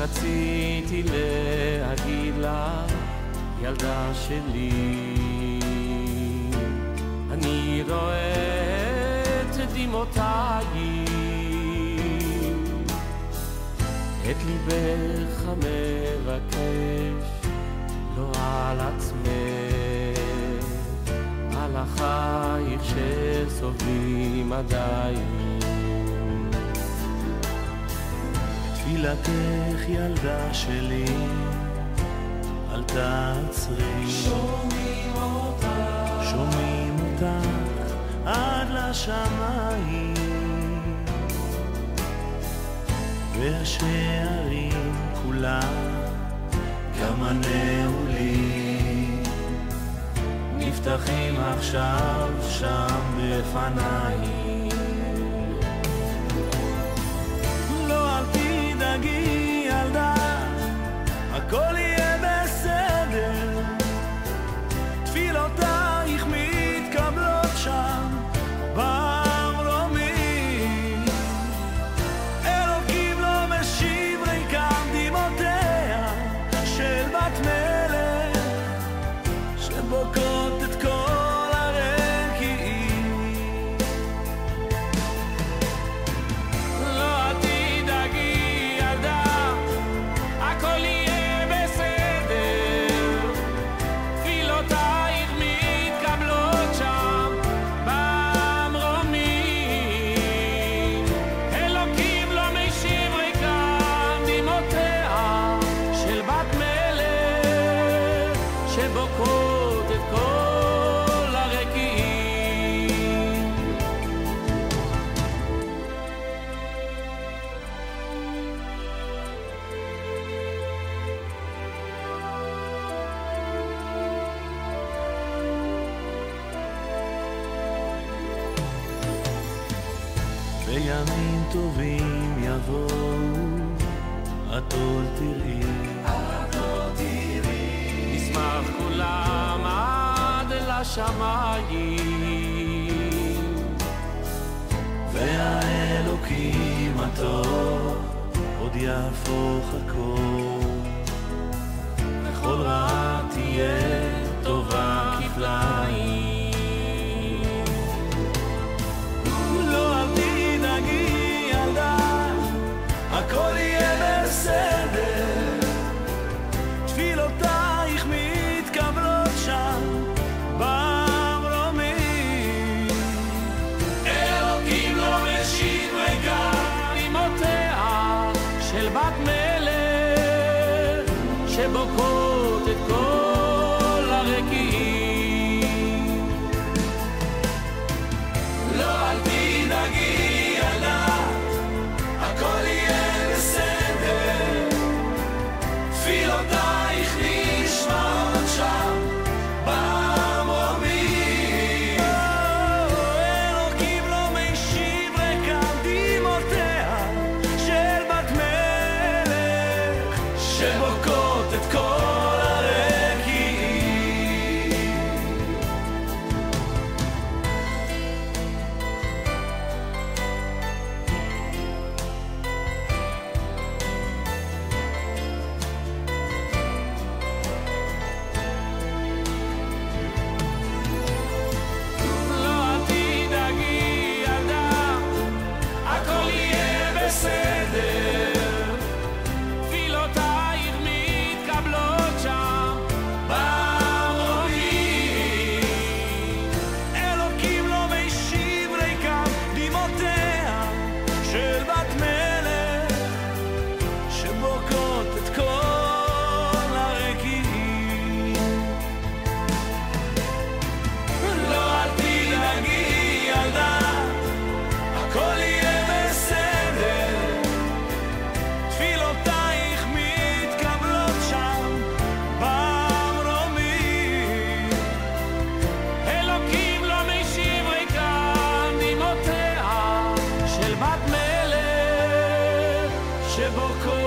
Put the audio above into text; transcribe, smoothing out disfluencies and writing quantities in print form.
רציתי להגיד לה, ילדה שלי, אני רואה את דמעותייך, את ליבך המבקש, לא על עצמך, על החייך שסובלים עדיין. תפילתך ילדה שלי, אל תעצרי, שומעים אותך עד לשמיים, והשערים כולם גם הנעולים נפתחים עכשיו שם בפנייך. לא אל תדאגי ילדה, הכל יהיה בסדר, תפילותייך מתקבלות שם במרומים, אלוקים לא משיב ריקם דמעותיה של בת מלך שבוקעות את כל הרקיעים. לא אל תדאגי ילדה, הכל יהיה בסדר, תפילותייך מתקבלות שם במרומים, אלוקים לא משיב ריקם דמעותיה של בת מלך שבוקעות את כל הרקיעים. בימים טובים יבואו, את עוד תראי, נשמח כולם עד לשמיים, והאלוקים הטוב עוד יהפוך הכל, וכל רע תהיה טובה כפליים. לא אל תדאגי ילדה, הכל יהיה בסדר, תפילותייך מתקבלות שם במרומים, אלוקים לא משיב ריקם דמעותיה של בת מלך שבוקעות את כל הרקיעים. לא אל תדאגי ילדה, הכל יהיה בסדר, תפילותייך נשמעות שם במרומים, אלוקים לא משיב ריקם דמעותיה של בת מלך שבוקעות את כל הרקיעים. לא אל תדאגי ילדה, הכל יהיה בסדר, תפילותייך מתקבלות שם במרומים, אלוקים לא משיב ריקם דמעותיה של בת מלך שבוקעות את כל הרקיעים. לא אל תדאגי ילדה, הכל יהיה בסדר, תפילותייך מתקבלות שם במרומים, אלוקים לא משיב ריקם דמעותיה של בת מלך שבוקעות